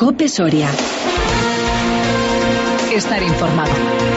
COPE Soria. Estar informado.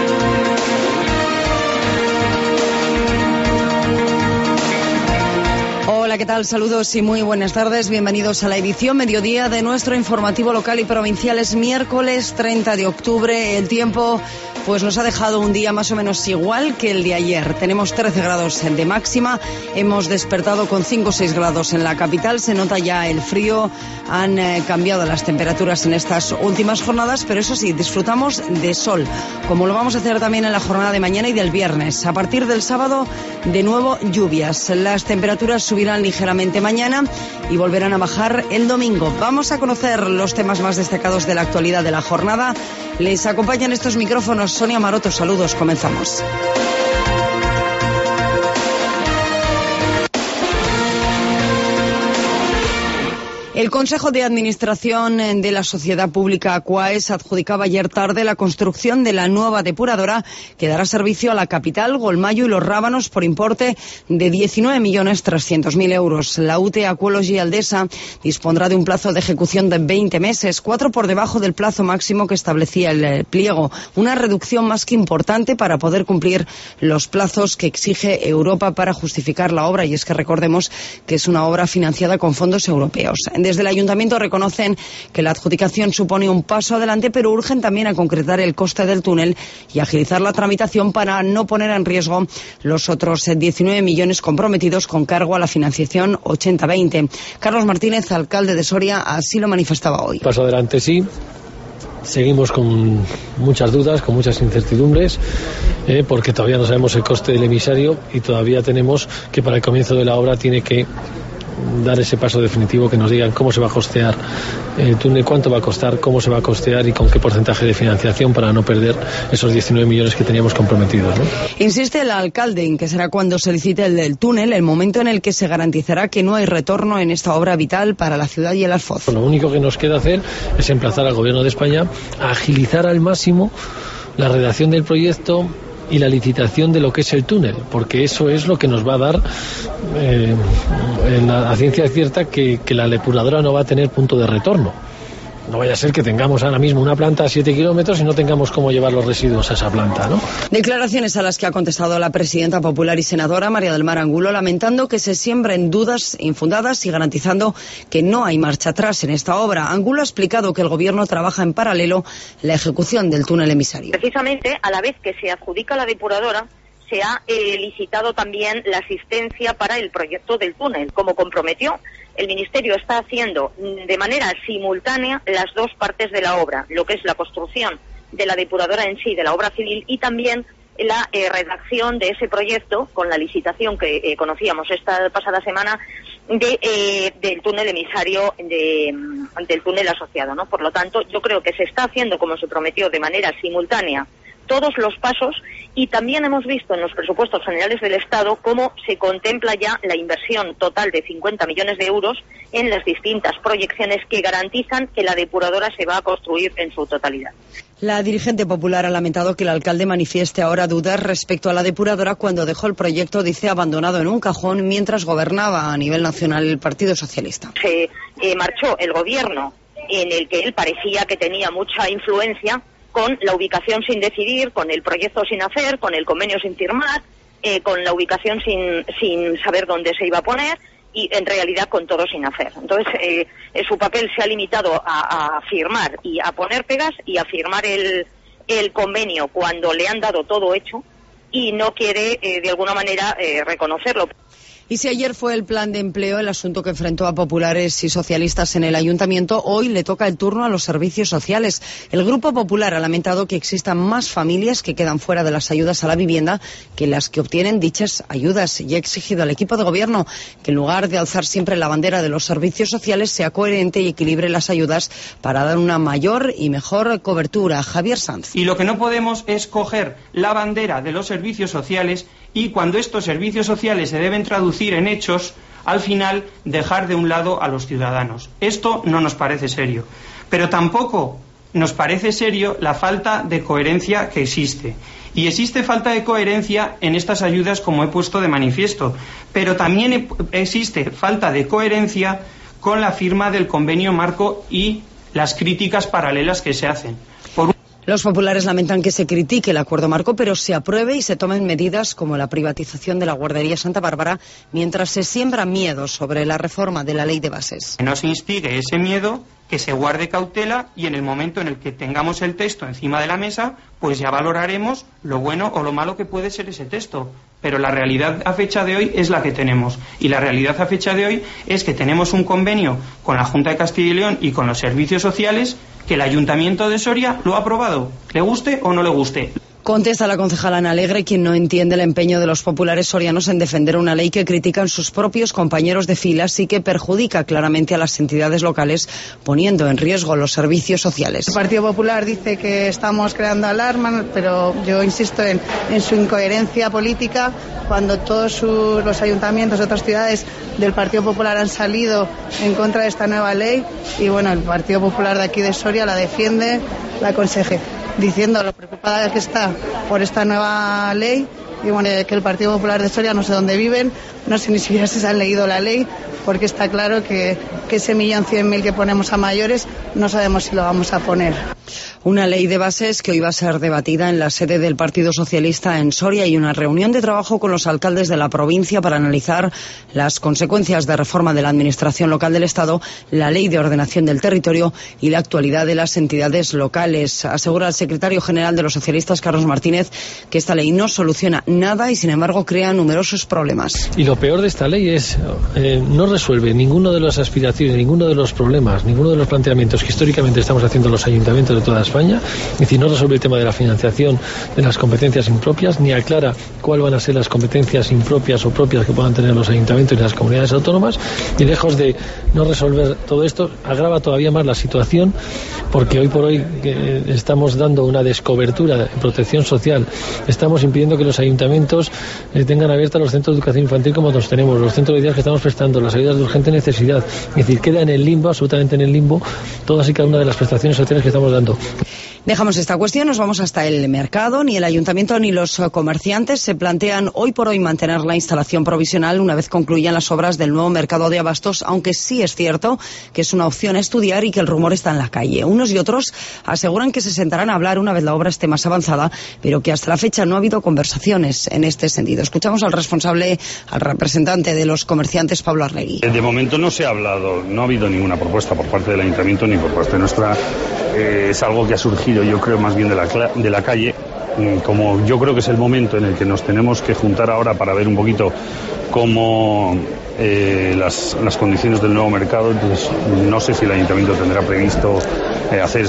Hola, ¿qué tal? Saludos y muy buenas tardes. Bienvenidos a la edición mediodía de nuestro informativo local y provincial. Es miércoles 30 de octubre. El tiempo pues nos ha dejado un día más o menos igual que el de ayer. Tenemos 13 grados de máxima. Hemos despertado con 5 o 6 grados en la capital. Se nota ya el frío. Han cambiado las temperaturas en estas últimas jornadas, pero eso sí, disfrutamos de sol, como lo vamos a hacer también en la jornada de mañana y del viernes. A partir del sábado, de nuevo lluvias. Las temperaturas subirán ligeramente mañana y volverán a bajar el domingo. Vamos a conocer los temas más destacados de la actualidad de la jornada. Les acompañan estos micrófonos Sonia Maroto. Saludos, comenzamos. El Consejo de Administración de la Sociedad Pública Aquaes adjudicaba ayer tarde la construcción de la nueva depuradora que dará servicio a la capital, Golmayo y Los Rábanos por importe de 19.300.000 euros. La UTE Aquology Aldesa dispondrá de un plazo de ejecución de 20 meses, 4 por debajo del plazo máximo que establecía el pliego. Una reducción más que importante para poder cumplir los plazos que exige Europa para justificar la obra. Y es que recordemos que es una obra financiada con fondos europeos. Desde el Ayuntamiento reconocen que la adjudicación supone un paso adelante, pero urgen también a concretar el coste del túnel y agilizar la tramitación para no poner en riesgo los otros 19 millones comprometidos con cargo a la financiación 80-20. Carlos Martínez, alcalde de Soria, así lo manifestaba hoy. Paso adelante, sí. Seguimos con muchas dudas, con muchas incertidumbres, porque todavía no sabemos el coste del emisario y todavía tenemos que para el comienzo de la obra tiene que dar ese paso definitivo, que nos digan cómo se va a costear el túnel, cuánto va a costar, cómo se va a costear y con qué porcentaje de financiación para no perder esos 19 millones que teníamos comprometidos, ¿no? Insiste el alcalde en que será cuando se licite el túnel el momento en el que se garantizará que no hay retorno en esta obra vital para la ciudad y el Alfoz. Lo único que nos queda hacer es emplazar al Gobierno de España a agilizar al máximo la redacción del proyecto y la licitación de lo que es el túnel, porque eso es lo que nos va a dar a ciencia cierta que la depuradora no va a tener punto de retorno. No vaya a ser que tengamos ahora mismo una planta a 7 kilómetros y no tengamos cómo llevar los residuos a esa planta, ¿no? Declaraciones a las que ha contestado la presidenta popular y senadora María del Mar Angulo, lamentando que se siembren dudas infundadas y garantizando que no hay marcha atrás en esta obra. Angulo ha explicado que el Gobierno trabaja en paralelo la ejecución del túnel emisario. Precisamente, a la vez que se adjudica la depuradora, se ha licitado también la asistencia para el proyecto del túnel. Como comprometió, el Ministerio está haciendo de manera simultánea las dos partes de la obra, lo que es la construcción de la depuradora en sí, de la obra civil, y también la redacción de ese proyecto, con la licitación que conocíamos esta pasada semana, del túnel emisario, del túnel asociado, ¿no? Por lo tanto, yo creo que se está haciendo, como se prometió, de manera simultánea todos los pasos, y también hemos visto en los presupuestos generales del Estado cómo se contempla ya la inversión total de 50 millones de euros en las distintas proyecciones que garantizan que la depuradora se va a construir en su totalidad. La dirigente popular ha lamentado que el alcalde manifieste ahora dudas respecto a la depuradora cuando dejó el proyecto, dice, abandonado en un cajón mientras gobernaba a nivel nacional el Partido Socialista. Se marchó el gobierno en el que él parecía que tenía mucha influencia, con la ubicación sin decidir, con el proyecto sin hacer, con el convenio sin firmar, con la ubicación sin saber dónde se iba a poner y en realidad con todo sin hacer. Entonces su papel se ha limitado a firmar y a poner pegas y a firmar el convenio cuando le han dado todo hecho y no quiere de alguna manera reconocerlo. Y si ayer fue el plan de empleo el asunto que enfrentó a populares y socialistas en el ayuntamiento, hoy le toca el turno a los servicios sociales. El Grupo Popular ha lamentado que existan más familias que quedan fuera de las ayudas a la vivienda que las que obtienen dichas ayudas y ha exigido al equipo de gobierno que en lugar de alzar siempre la bandera de los servicios sociales sea coherente y equilibre las ayudas para dar una mayor y mejor cobertura. Javier Sanz. Y lo que no podemos es coger la bandera de los servicios sociales y cuando estos servicios sociales se deben traducir en hechos, al final dejar de un lado a los ciudadanos. Esto no nos parece serio. Pero tampoco nos parece serio la falta de coherencia que existe. Y existe falta de coherencia en estas ayudas, como he puesto de manifiesto. Pero también existe falta de coherencia con la firma del convenio marco y las críticas paralelas que se hacen. Los populares lamentan que se critique el acuerdo marco, pero se apruebe y se tomen medidas como la privatización de la guardería Santa Bárbara, mientras se siembra miedo sobre la reforma de la ley de bases. Que no se instigue ese miedo, que se guarde cautela y en el momento en el que tengamos el texto encima de la mesa, pues ya valoraremos lo bueno o lo malo que puede ser ese texto. Pero la realidad a fecha de hoy es la que tenemos. Y la realidad a fecha de hoy es que tenemos un convenio con la Junta de Castilla y León y con los servicios sociales que el Ayuntamiento de Soria lo ha aprobado, le guste o no le guste. Contesta la concejala Ana Alegre, quien no entiende el empeño de los populares sorianos en defender una ley que critican sus propios compañeros de filas y que perjudica claramente a las entidades locales, poniendo en riesgo los servicios sociales. El Partido Popular dice que estamos creando alarma, pero yo insisto en su incoherencia política, cuando todos los ayuntamientos de otras ciudades del Partido Popular han salido en contra de esta nueva ley y bueno, el Partido Popular de aquí de Soria la defiende, la aconseje, diciendo lo preocupada que está por esta nueva ley y bueno, que el Partido Popular de Soria no sé dónde viven, no sé ni siquiera si se han leído la ley, porque está claro que ese 1.100.000 que ponemos a mayores no sabemos si lo vamos a poner. Una ley de bases que hoy va a ser debatida en la sede del Partido Socialista en Soria y una reunión de trabajo con los alcaldes de la provincia para analizar las consecuencias de reforma de la Administración local del Estado, la Ley de Ordenación del Territorio y la actualidad de las entidades locales. Asegura el secretario general de los socialistas, Carlos Martínez, que esta ley no soluciona nada y sin embargo crea numerosos problemas. Y lo peor de esta ley es no resuelve ninguno de las aspiraciones, ninguno de los problemas, ninguno de los planteamientos que históricamente estamos haciendo los ayuntamientos de toda España. Es decir, no resuelve el tema de la financiación de las competencias impropias, ni aclara cuáles van a ser las competencias impropias o propias que puedan tener los ayuntamientos y las comunidades autónomas, y lejos de no resolver todo esto, agrava todavía más la situación, porque hoy por hoy estamos dando una descobertura de protección social, estamos impidiendo que los ayuntamientos tengan abiertos los centros de educación infantil como los tenemos, los centros de día que estamos prestando, las ayudas de urgente necesidad, es decir, queda en el limbo, absolutamente en el limbo, todas y cada una de las prestaciones sociales que estamos dando. Dejamos esta cuestión, nos vamos hasta el mercado. Ni el ayuntamiento ni los comerciantes se plantean hoy por hoy mantener la instalación provisional una vez concluyan las obras del nuevo mercado de abastos, aunque sí es cierto que es una opción a estudiar y que el rumor está en la calle. Unos y otros aseguran que se sentarán a hablar una vez la obra esté más avanzada, pero que hasta la fecha no ha habido conversaciones en este sentido. Escuchamos al responsable, al representante de los comerciantes, Pablo Arlegui. De momento no se ha hablado, no ha habido ninguna propuesta por parte del ayuntamiento ni por parte nuestra. Es algo que ha surgido, yo creo, más bien de la calle. Como yo creo que es el momento en el que nos tenemos que juntar ahora para ver un poquito cómo las condiciones del nuevo mercado, entonces no sé si el ayuntamiento tendrá previsto hacer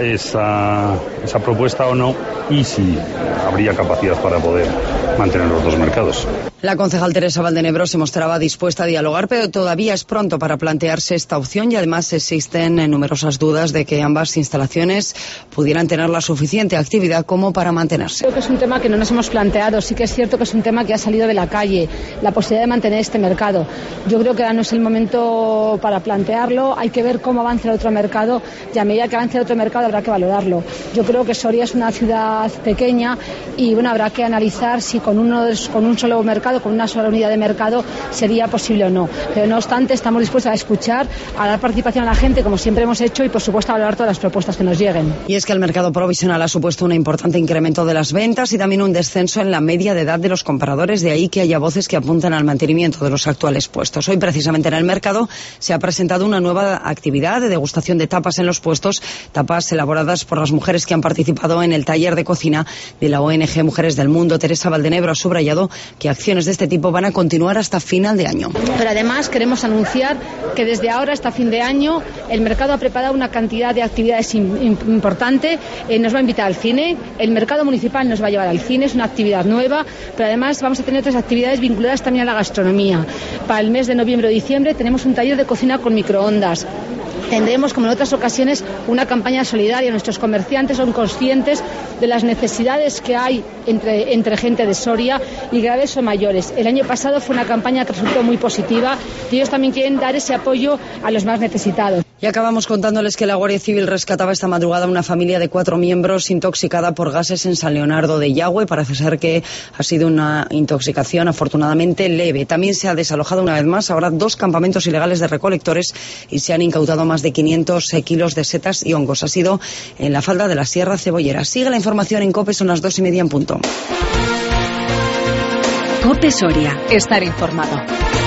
esa propuesta o no, y si habría capacidad para poder mantener los dos mercados. La concejal Teresa Valdenebro se mostraba dispuesta a dialogar, pero todavía es pronto para plantearse esta opción y además existen numerosas dudas de que ambas instalaciones pudieran tener la suficiente actividad como para mantenerse. Creo que es un tema que no nos hemos planteado, sí que es cierto que es un tema que ha salido de la calle, la posibilidad de mantener este mercado. Yo creo que ahora no es el momento para plantearlo, hay que ver cómo avanza el otro mercado y a medida que avance el otro mercado habrá que valorarlo. Yo creo que Soria es una ciudad pequeña y bueno, habrá que analizar si con un solo mercado, con una sola unidad de mercado, sería posible o no. Pero no obstante, estamos dispuestos a escuchar, a dar participación a la gente, como siempre hemos hecho, y por supuesto a valorar todas las propuestas que nos lleguen. Y es que el mercado provisional ha supuesto un importante incremento de las ventas y también un descenso en la media de edad de los compradores, de ahí que haya voces que apuntan al mantenimiento de los actuales puestos. Hoy, precisamente en el mercado, se ha presentado una nueva actividad de degustación de tapas en los puestos, tapas elaboradas por las mujeres que han participado en el taller de cocina de la ONG Mujeres del Mundo. Teresa Valdenebro ha subrayado que acciones de este tipo van a continuar hasta final de año. Pero además queremos anunciar que desde ahora hasta fin de año el mercado ha preparado una cantidad de actividades importante. Nos va a invitar al cine, el mercado municipal nos va a llevar al cine, es una actividad nueva, pero además vamos a tener otras actividades vinculadas también a la gastronomía. Para el mes de noviembre o diciembre tenemos un taller de cocina con microondas. Tendremos, como en otras ocasiones, una campaña solidaria. Nuestros comerciantes son conscientes de las necesidades que hay entre gente de Soria, y graves o mayores. El año pasado fue una campaña que resultó muy positiva y ellos también quieren dar ese apoyo a los más necesitados. Y acabamos contándoles que la Guardia Civil rescataba esta madrugada a una familia de 4 miembros intoxicada por gases en San Leonardo de Yagüe. Parece ser que ha sido una intoxicación afortunadamente leve. También se ha desalojado una vez más ahora 2 campamentos ilegales de recolectores y se han incautado más de 500 kilos de setas y hongos. Ha sido en la falda de la Sierra Cebollera. Sigue la información en COPE, son las 2:30 en punto. COPE Soria. Estar informado.